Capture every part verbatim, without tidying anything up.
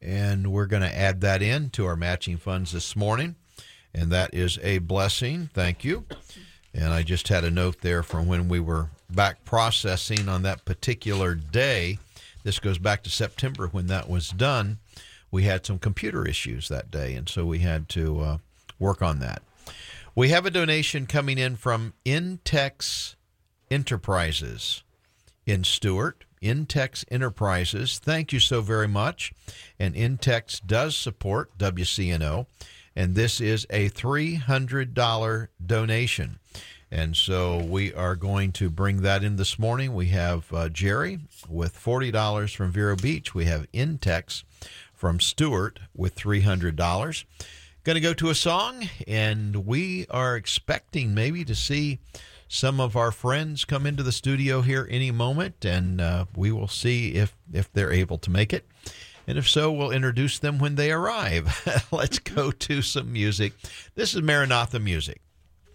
and we're going to add that in to our matching funds this morning, and that is a blessing. Thank you. And I just had a note there from when we were back processing on that particular day. This goes back to September when that was done. We had some computer issues that day, and so we had to uh, work on that. We have a donation coming in from Intex Enterprises in Stuart. Intex Enterprises, thank you so very much. And Intex does support W C N O, and this is a three hundred dollars donation. And so we are going to bring that in this morning. We have uh, Jerry with forty dollars from Vero Beach. We have Intex from Stuart with three hundred dollars. Going to go to a song, and we are expecting maybe to see some of our friends come into the studio here any moment, and uh, we will see if, if they're able to make it. And if so, we'll introduce them when they arrive. Let's go to some music. This is Maranatha Music.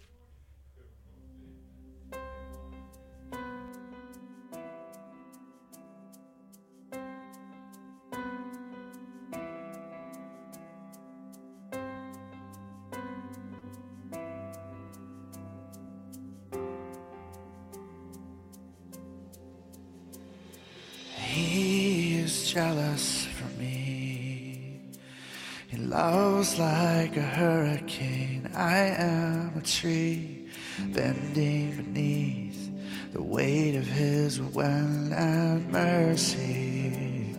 Jealous for me. He loves like a hurricane. I am a tree bending beneath the weight of his wind and mercy.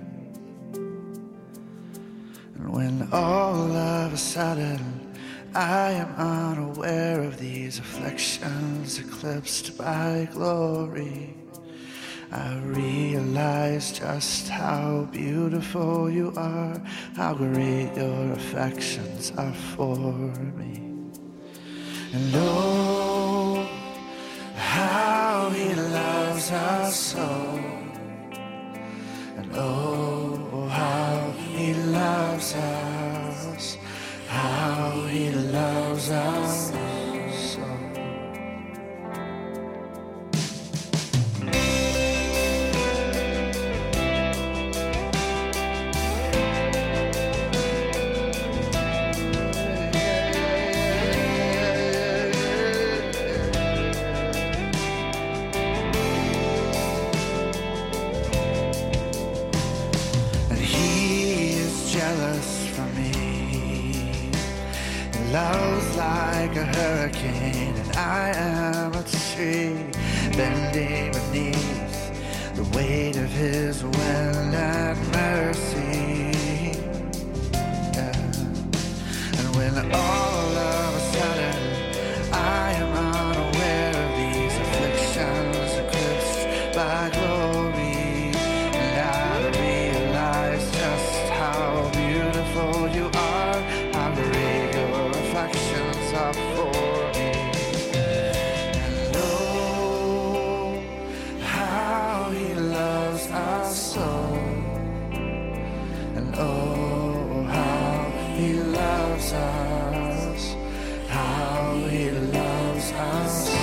And when all of a sudden I am unaware of these afflictions eclipsed by glory, I realize just how beautiful you are, how great your affections are for me. And oh, how he loves us so. And oh, how he loves us, how he loves us so. Love's like a hurricane, and I am a tree bending beneath the weight of his wind and mercy. Yeah. And when all of a sudden I am unaware of these afflictions eclipsed by glory, and I realize just how beautiful you are, how great your affections are for me. And oh, how he loves us so. And oh, how he loves us, how he loves us so.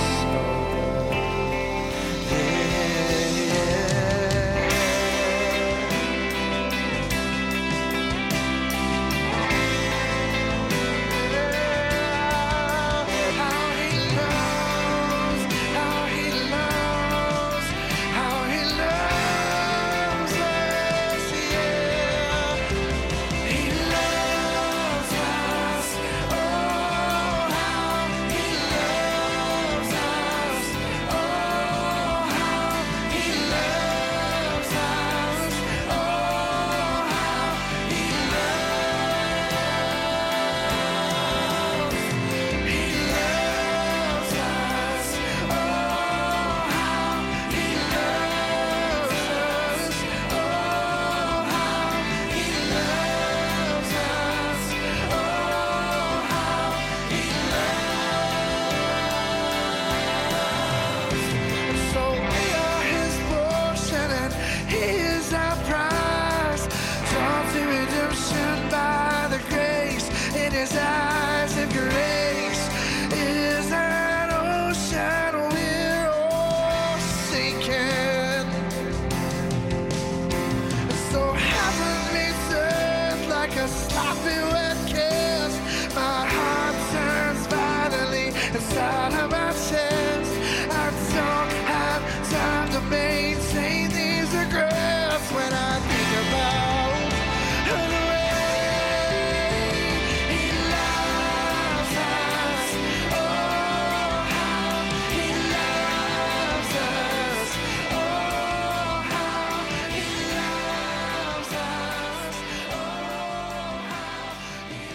like a sloppy wet kiss. My heart turns violently inside of my chest. I don't have time to maintain these regrets when I think about the way he loves us. Oh, how he loves us. Oh, how he loves us. Oh, how he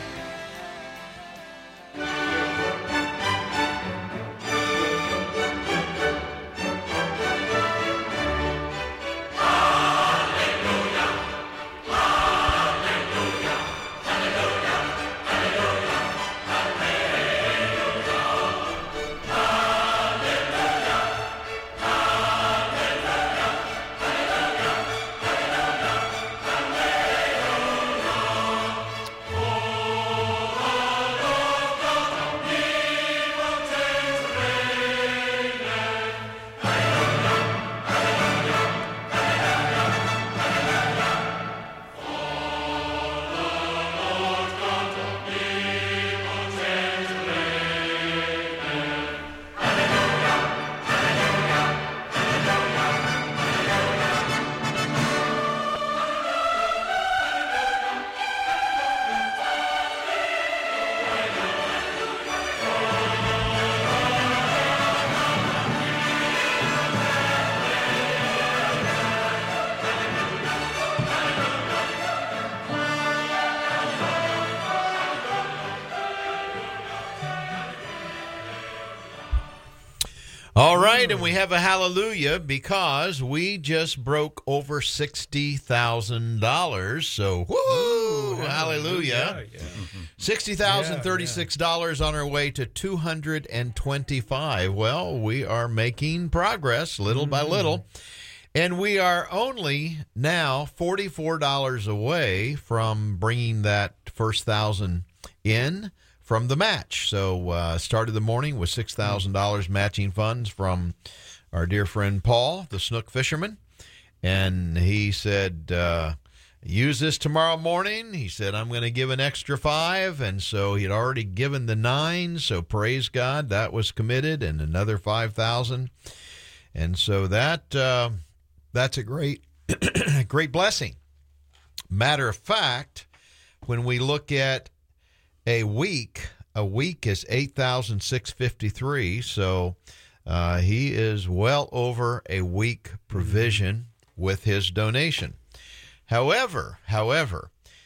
All right, and we have a hallelujah because we just broke over sixty thousand dollars. So, woo, hallelujah. Yeah, yeah. sixty thousand thirty-six dollars Yeah, on our way to two hundred twenty-five. Well, we are making progress little by little. And we are only now forty-four dollars away from bringing that first thousand in from the match. So uh, started the morning with six thousand dollars matching funds from our dear friend Paul, the snook fisherman. And he said, uh, use this tomorrow morning. He said, I'm going to give an extra five. And so he'd already given the nine. So praise God, that was committed, and another five thousand. And so that uh, that's a great, great blessing. Matter of fact, when we look at a week, a week is eight thousand six hundred fifty-three. So uh, he is well over a week provision with his donation. However, however,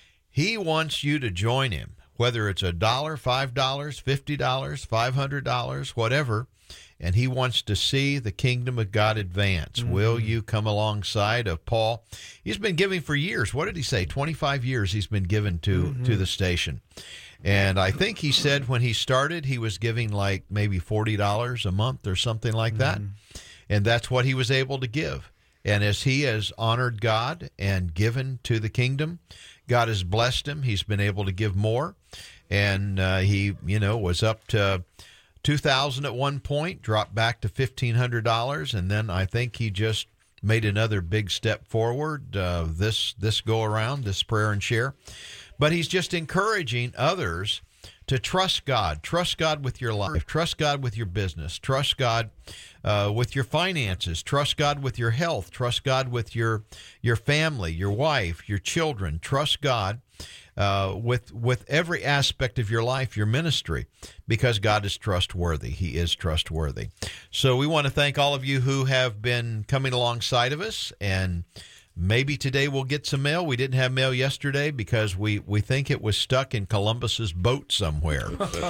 he wants you to join him, whether it's a dollar, five dollars, fifty dollars, five hundred dollars, whatever. And he wants to see the kingdom of God advance. Mm-hmm. Will you come alongside of Paul? He's been giving for years. What did he say? twenty-five years he's been given to, mm-hmm. to the station. And I think he said when he started, he was giving like maybe forty dollars a month or something like that. Mm-hmm. And that's what he was able to give. And as he has honored God and given to the kingdom, God has blessed him. He's been able to give more. And uh, he, you know, was up to two thousand dollars at one point, dropped back to fifteen hundred dollars. And then I think he just made another big step forward uh, this, this go around, this prayer and share. But he's just encouraging others to trust God. Trust God with your life. Trust God with your business. Trust God uh, with your finances. Trust God with your health. Trust God with your your family, your wife, your children. Trust God uh, with with every aspect of your life, your ministry, because God is trustworthy. He is trustworthy. So we want to thank all of you who have been coming alongside of us, and maybe today we'll get some mail. We didn't have mail yesterday because we, we think it was stuck in Columbus's boat somewhere.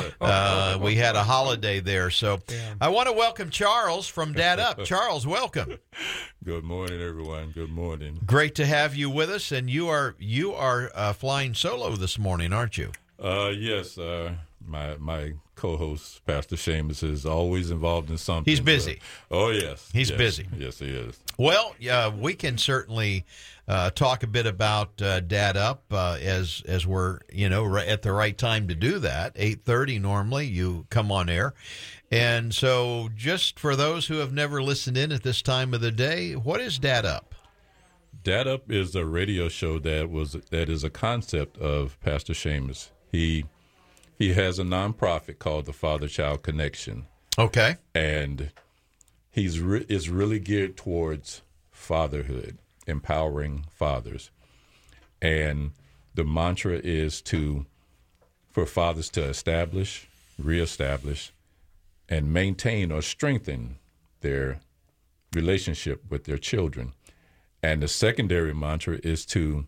uh, we had a holiday there. So yeah. I want to welcome Charles from Dad Up. Charles, welcome. Good morning, everyone. Good morning. Great to have you with us. And you are you are uh, flying solo this morning, aren't you? Uh, yes. Uh, my my co-host, Pastor Seamus, is always involved in something. He's busy. So, oh, yes. He's yes. busy. Yes, he is. Well, uh, we can certainly uh, talk a bit about uh, Dad Up uh, as as we're, you know, right at the right time to do that. eight thirty normally you come on air. And so just for those who have never listened in at this time of the day, what is Dad Up? Dad Up is a radio show that was that is a concept of Pastor Seamus. He he has a nonprofit called the Father Child Connection. Okay. And he's re- is really geared towards fatherhood, empowering fathers. And the mantra is to for fathers to establish, reestablish, and maintain or strengthen their relationship with their children. And the secondary mantra is to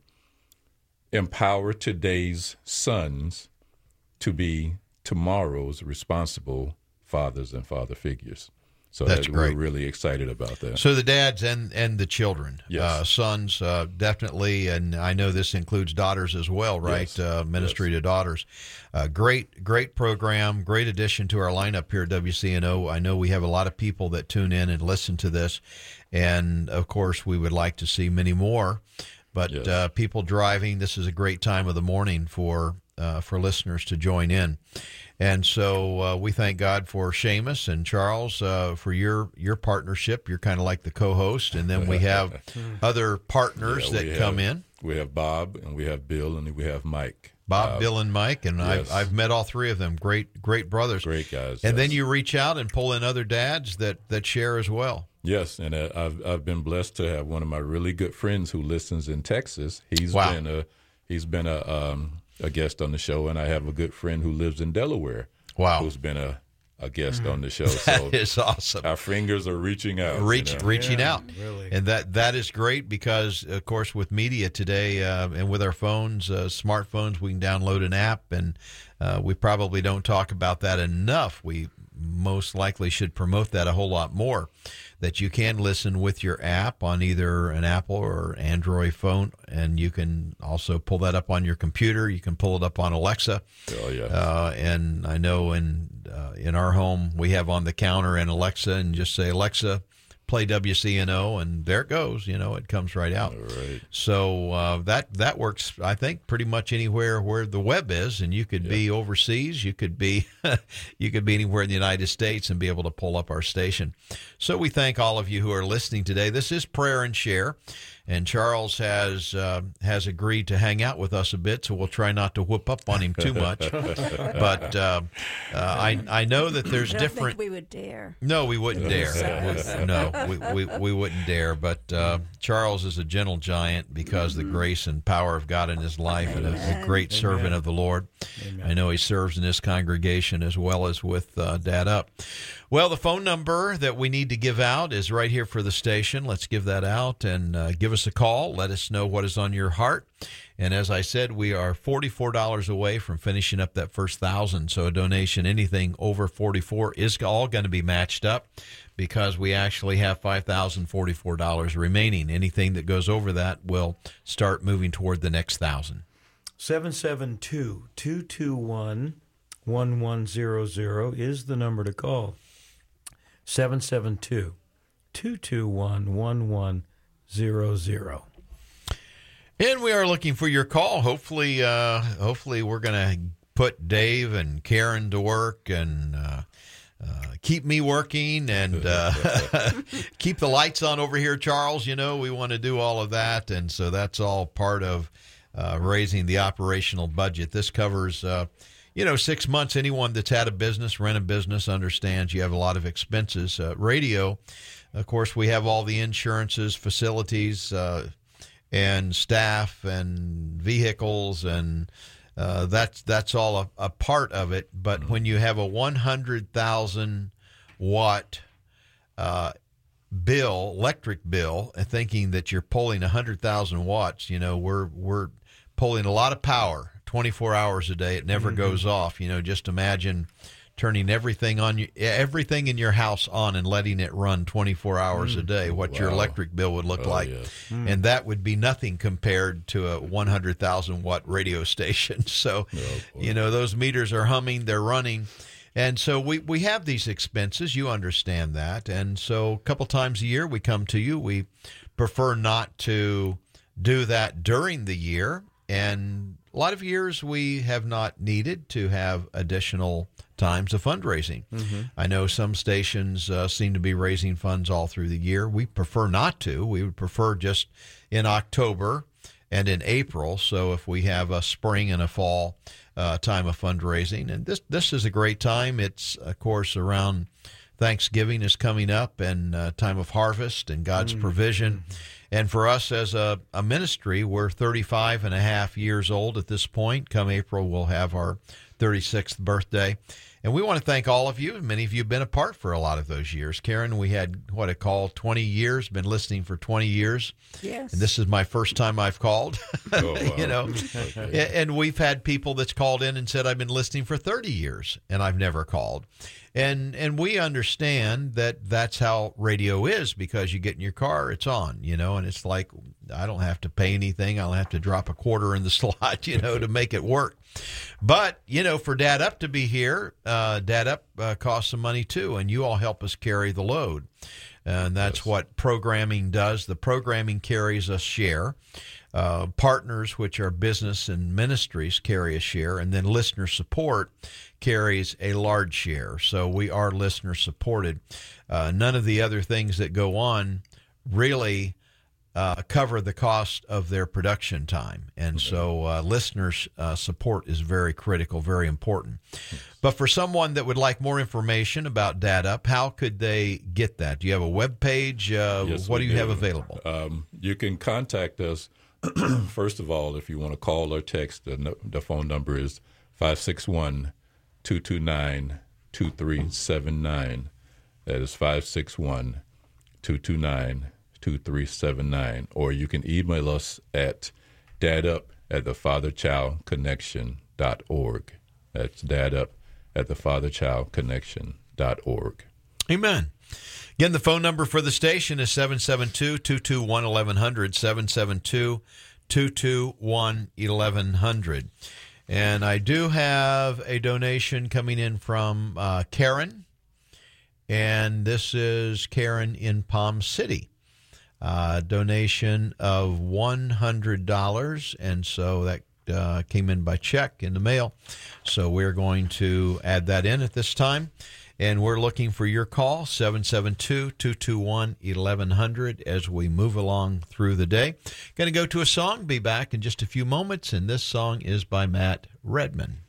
empower today's sons to be tomorrow's responsible fathers and father figures. So That's that, great. We're really excited about that. So the dads and, and the children, Yes. uh, sons, uh, definitely, and I know this includes daughters as well, right? Yes. Uh, ministry Yes. to daughters. Uh, great, great program, great addition to our lineup here at W C N O. I know we have a lot of people that tune in and listen to this, and of course we would like to see many more. But Yes. uh, people driving, this is a great time of the morning for uh, for listeners to join in. And so uh, we thank God for Seamus and Charles uh, for your your partnership. You're kind of like the co-host, and then we have other partners Yeah, that we come have- in. We have Bob, and we have Bill, and we have Mike. Bob, Uh, Bill, and Mike, and I've, yes. I've met all three of them. Great, great brothers. Great guys. And yes. then you reach out and pull in other dads that, that share as well. Yes, and uh, I've I've been blessed to have one of my really good friends who listens in Texas. He's Wow. been a he's been a um, a guest on the show, and I have a good friend who lives in Delaware. Wow. Who's been a, a guest on the show. That So is awesome. our fingers are reaching out. Reach, you know? reaching Yeah, out, really. and that that is great because, of course, with media today uh, and with our phones, uh, smartphones, we can download an app, and uh, we probably don't talk about that enough. We most likely should promote that a whole lot more. That you can listen with your app on either an Apple or Android phone, and you can also pull that up on your computer. You can pull it up on Alexa. Oh yeah. Uh, and I know in uh, in our home we have on the counter an Alexa, and just say, Alexa, play W C N O, and there it goes. You know, it comes right out. All right. So uh, that that works, I think, pretty much anywhere where the web is, and you could be overseas, you could be you could be anywhere in the United States and be able to pull up our station. So we thank all of you who are listening today. This is Prayer and Share, and Charles has uh, has agreed to hang out with us a bit, so we'll try not to whoop up on him too much. But uh, uh, I I know that there's I don't different. think we would dare. No, we wouldn't dare. We- no, we, we, we wouldn't dare. But uh, Charles is a gentle giant because of the grace and power of God in his life, and a, a great servant of the Lord. I know he serves in this congregation as well as with uh, Dad Up. Well, the phone number that we need to give out is right here for the station. Let's give that out and uh, give us a call. Let us know what is on your heart. And as I said, we are forty-four dollars away from finishing up that first thousand. So a donation, anything over forty-four, is all going to be matched up because we actually have five thousand forty-four dollars remaining. Anything that goes over that will start moving toward the next thousand. seven seven two, two two one, one one zero zero is the number to call. seven seven two, two two one, one one zero zero. And we are looking for your call. Hopefully, uh, hopefully we're going to put Dave and Karen to work and uh, uh, keep me working and uh, keep the lights on over here, Charles. You know, we want to do all of that. And so that's all part of uh, raising the operational budget. This covers, uh, you know, six months. Anyone that's had a business, rent a business, understands you have a lot of expenses. Uh, radio, of course, we have all the insurances, facilities, uh and staff and vehicles, and uh, that's that's all a, a part of it. But when you have a one hundred thousand watt uh, bill, electric bill, and thinking that you're pulling one hundred thousand watts, you know, we're we're pulling a lot of power twenty-four hours a day. It never mm-hmm. goes off. You know, just imagine turning everything on you, everything in your house on and letting it run twenty-four hours mm. a day, what wow. your electric bill would look oh, like. Yes. Mm. And that would be nothing compared to a one hundred thousand watt radio station. So, oh, you know, those meters are humming, they're running. And so we, we have these expenses. You understand that. And so a couple times a year we come to you. We prefer not to do that during the year. And a lot of years we have not needed to have additional times of fundraising. Mm-hmm. I know some stations uh, seem to be raising funds all through the year. We prefer not to. We would prefer just in October and in April. So if we have a spring and a fall uh, time of fundraising, and this this is a great time. It's, of course, around Thanksgiving is coming up, and uh, time of harvest and God's mm-hmm. provision. And for us as a, a ministry, we're thirty-five and a half years old at this point. Come April, we'll have our thirty-sixth birthday. And we want to thank all of you. Many of you have been apart for a lot of those years. Karen, we had what I call twenty years, been listening for twenty years. Yes. And this is my first time I've called. Oh, wow. you know, Okay. And we've had people that's called in and said, I've been listening for thirty years and I've never called. And and we understand that that's how radio is, because you get in your car, it's on, you know, and it's like, I don't have to pay anything. I don't have to drop a quarter in the slot, you know, to make it work. But, you know, for Dad Up to be here, uh, Dad Up uh, costs some money too, and you all help us carry the load. And that's Yes. what programming does. The programming carries a share. Uh, partners, which are business and ministries, carry a share, and then listener support carries a large share. So we are listener supported. Uh, none of the other things that go on really uh, cover the cost of their production time. And so uh, listeners' uh, support is very critical, very important. But for someone that would like more information about Dad Up, how could they get that? Do you have a web page? Uh, Yes, what do we you have available? Um, you can contact us. First of all, if you want to call or text, the, no- the phone number is five six one, two two nine, two three seven nine. That is five six one, two two nine, two three seven nine. Or you can email us at dadup at the father child connection dot org. That's dadup at the father child connection dot org. Amen. Again, the phone number for the station is seven seven two, two two one, one one zero zero, seven seven two, two two one, one one zero zero. And I do have a donation coming in from uh, Karen, and this is Karen in Palm City. Uh, donation of one hundred dollars, and so that uh, came in by check in the mail. So we're going to add that in at this time. And we're looking for your call, seven seven two, two two one, one one zero zero, as we move along through the day. Going to go to a song, be back in just a few moments, and this song is by Matt Redman.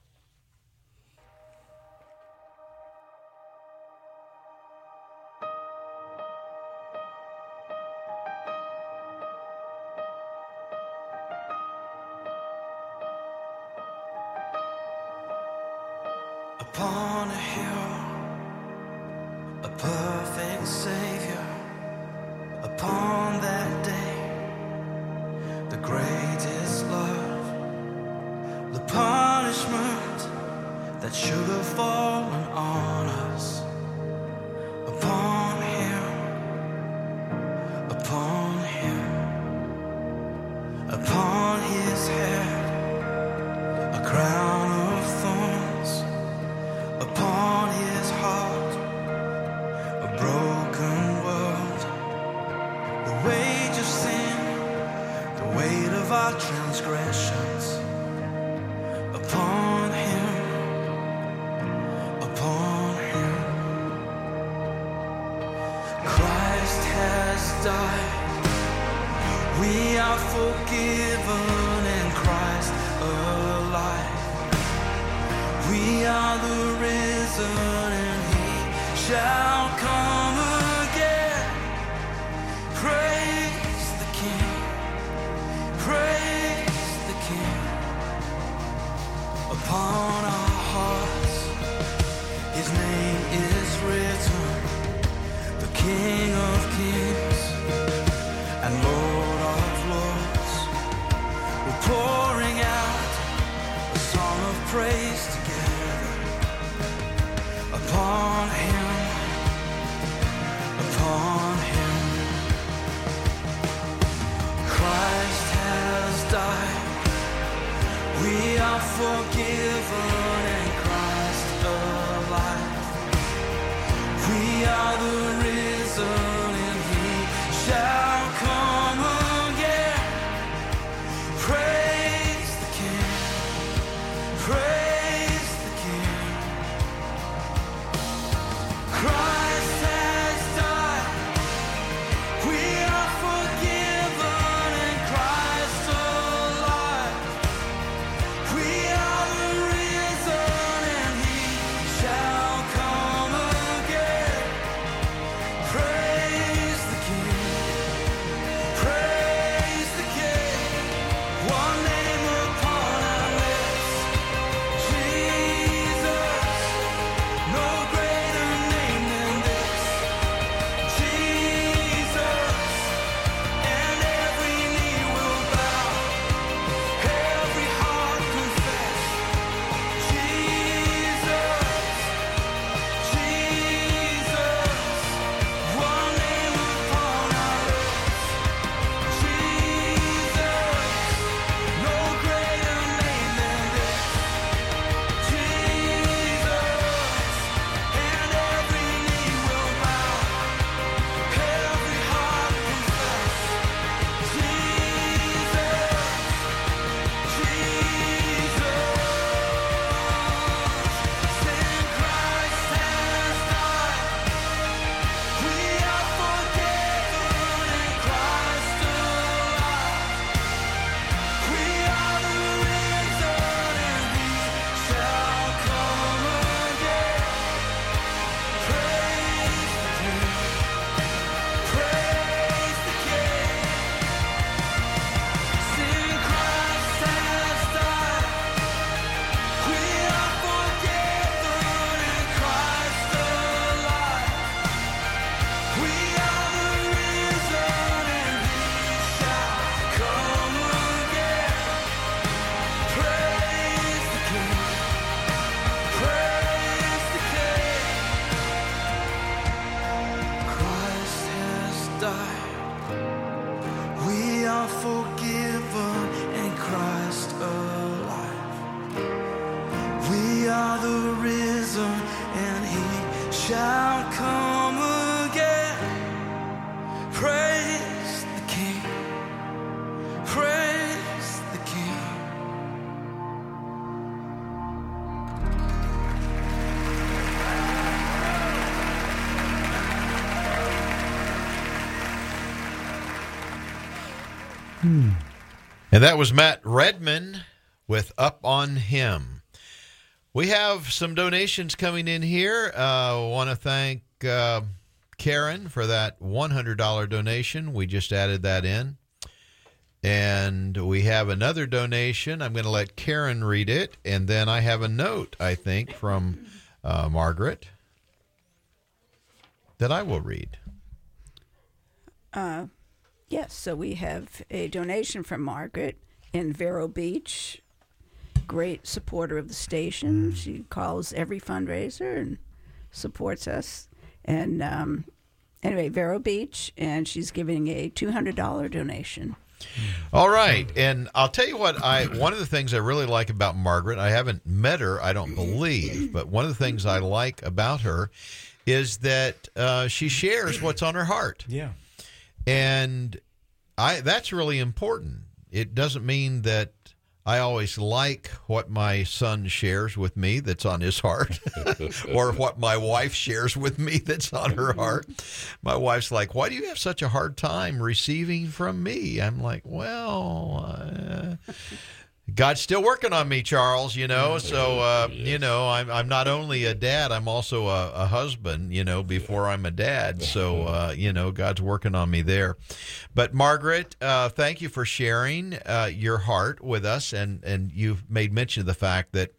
Upon a hill, a perfect Savior. Upon that day, the greatest love, the punishment that should have fallen on us. Upon Him, upon Him, upon His head, a crown of thorns. Upon His heart, a broken world. The wage of sin, the weight of our transgressions. Upon Him, upon Him. Christ has died. We are forgiven in Christ alive. We are the risen, and He shall come again. Praise the King, praise the King. Upon our hearts, His name is written, the King of kings and Lord of lords. We're pouring out a song of praise together. Upon Him, upon Him, Christ has died. We are forgiven in Christ alive. We are the risen, and He shall come again. Praise the King, praise the King. And that was Matt Redman with Up on Him. We have some donations coming in here. I uh, want to thank uh, Karen for that one hundred dollars donation. We just added that in. And we have another donation. I'm going to let Karen read it. And then I have a note, I think, from uh, Margaret that I will read. Uh, yes, so we have a donation from Margaret in Vero Beach. Great supporter of the station. She calls every fundraiser and supports us. And um, anyway, Vero Beach, and she's giving a two hundred dollars donation. All right, and I'll tell you what, I one of the things I really like about Margaret, I haven't met her, I don't believe, but one of the things I like about her is that uh, she shares what's on her heart. Yeah. And I that's really important. It doesn't mean that I always like what my son shares with me that's on his heart or what my wife shares with me that's on her heart. My wife's like, why do you have such a hard time receiving from me? I'm like, well, uh, God's still working on me, Charles, you know. So, uh, yes. you know, I'm I'm not only a dad, I'm also a, a husband, you know, before I'm a dad. So, uh, you know, God's working on me there. But, Margaret, uh, thank you for sharing uh, your heart with us. And, and you've made mention of the fact that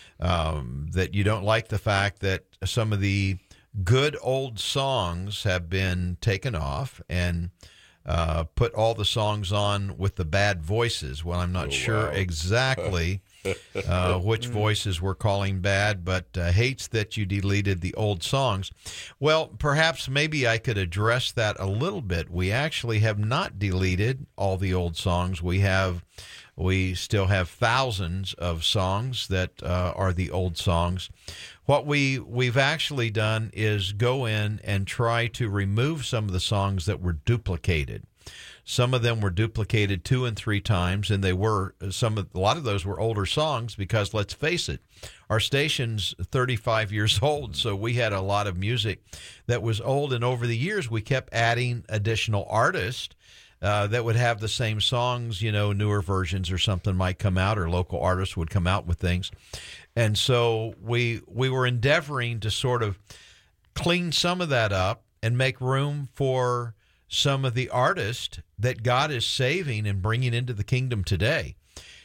um, that you don't like the fact that some of the good old songs have been taken off and Uh, put all the songs on with the bad voices. Well, I'm not oh, sure wow. exactly uh, which voices we're calling bad, but uh, hates that you deleted the old songs. Well, perhaps maybe I could address that a little bit. We actually have not deleted all the old songs. We have, we still have thousands of songs that uh, are the old songs. What we, we've actually done is go in and try to remove some of the songs that were duplicated. Some of them were duplicated two and three times, and they were some of, a lot of those were older songs because, let's face it, our station's thirty-five years old, so we had a lot of music that was old, and over the years we kept adding additional artists Uh, that would have the same songs, you know, newer versions or something might come out, or local artists would come out with things. And so we we were endeavoring to sort of clean some of that up and make room for some of the artists that God is saving and bringing into the kingdom today.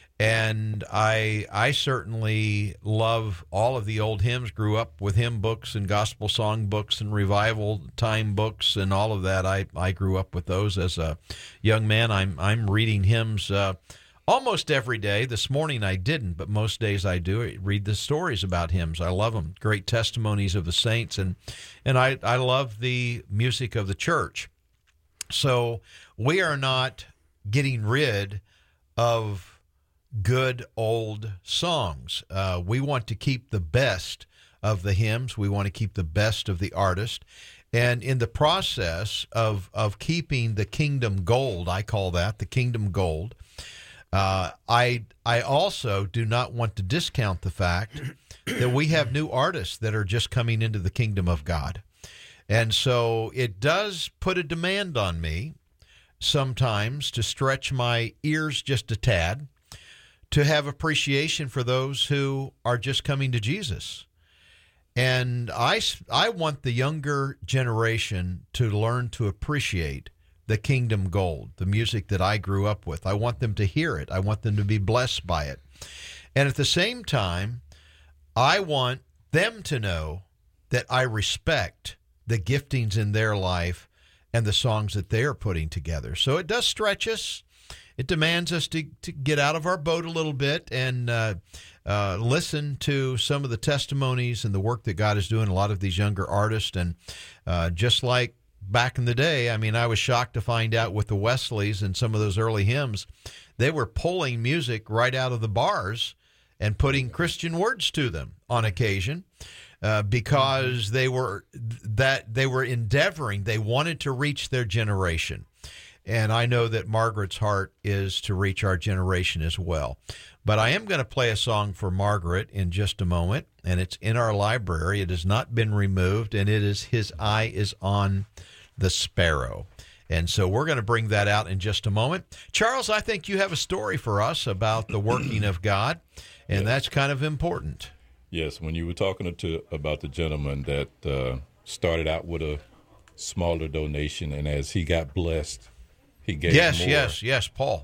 And I I certainly love all of the old hymns, grew up with hymn books and gospel song books and revival time books and all of that. I, I grew up with those as a young man. I'm I'm reading hymns uh, almost every day. This morning I didn't, but most days I do. I read the stories about hymns. I love them. Great testimonies of the saints. And, and I, I love the music of the church. So we are not getting rid of good old songs. Uh, we want to keep the best of the hymns. We want to keep the best of the artist. And in the process of, of keeping the kingdom gold, I call that the kingdom gold, uh, I, I also do not want to discount the fact that we have new artists that are just coming into the kingdom of God. And so it does put a demand on me sometimes to stretch my ears just a tad, to have appreciation for those who are just coming to Jesus. And I, I want the younger generation to learn to appreciate the kingdom gold, the music that I grew up with. I want them to hear it. I want them to be blessed by it. And at the same time, I want them to know that I respect the giftings in their life and the songs that they are putting together. So it does stretch us. It demands us to, to get out of our boat a little bit and uh, uh, listen to some of the testimonies and the work that God is doing, a lot of these younger artists. And uh, just like back in the day, I mean, I was shocked to find out with the Wesleys and some of those early hymns, they were pulling music right out of the bars and putting Christian words to them on occasion. Uh, because they were that they were endeavoring, they wanted to reach their generation. And I know that Margaret's heart is to reach our generation as well. But I am going to play a song for Margaret in just a moment, and it's in our library. It has not been removed, and it is His Eye is on the Sparrow. And so we're going to bring that out in just a moment. Charles, I think you have a story for us about the working of God, and Yeah. that's kind of important. Yes, when you were talking to about the gentleman that uh, started out with a smaller donation, and as he got blessed, he gave Yes, more. yes, yes, Paul.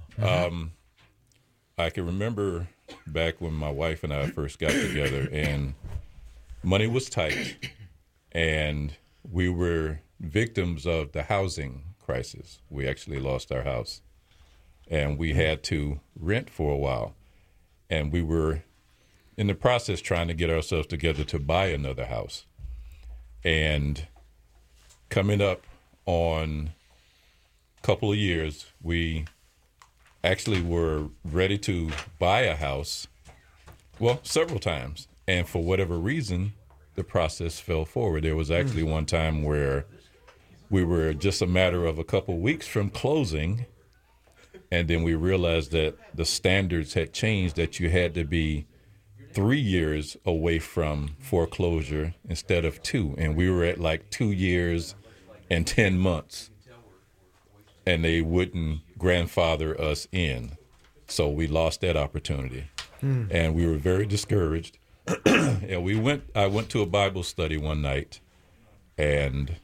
I can remember back when my wife and I first got together, and money was tight, and we were victims of the housing crisis. We actually lost our house, and we had to rent for a while, and we were in the process trying to get ourselves together to buy another house. And coming up on a couple of years, we actually were ready to buy a house, well, several times. And for whatever reason, the process fell forward. There was actually one time where we were just a matter of a couple weeks from closing, and then we realized that the standards had changed, that you had to be three years away from foreclosure instead of two. And we were at like two years and ten months. And they wouldn't grandfather us in. So we lost that opportunity. Mm. And we were very discouraged. And we went I went to a Bible study one night, and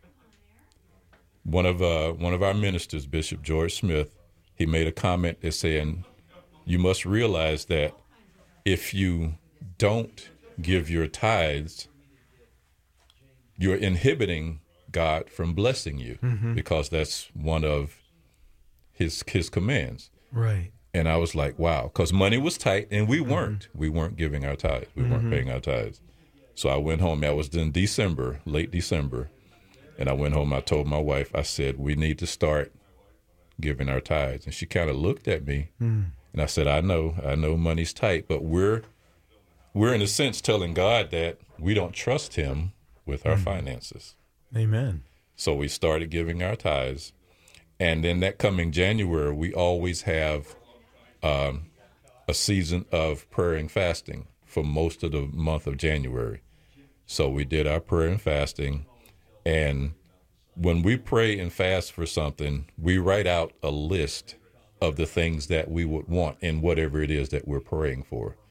one of uh, one of our ministers, Bishop George Smith, he made a comment that saying, you must realize that if you don't give your tithes, you're inhibiting God from blessing you, mm-hmm. because that's one of his his commands. Right. And I was like, wow, because money was tight, and we weren't. Mm-hmm. We weren't giving our tithes. We mm-hmm. weren't paying our tithes. So I went home. That was in December, late December. And I went home. I told my wife, I said, we need to start giving our tithes. And she kind of looked at me, mm. and I said, I know, I know money's tight, but we're we're in a sense telling God that we don't trust him with our mm. finances. Amen. So we started giving our tithes. And then that coming January, we always have um, a season of prayer and fasting for most of the month of January. So we did our prayer and fasting. And when we pray and fast for something, we write out a list of the things that we would want in whatever it is that we're praying for.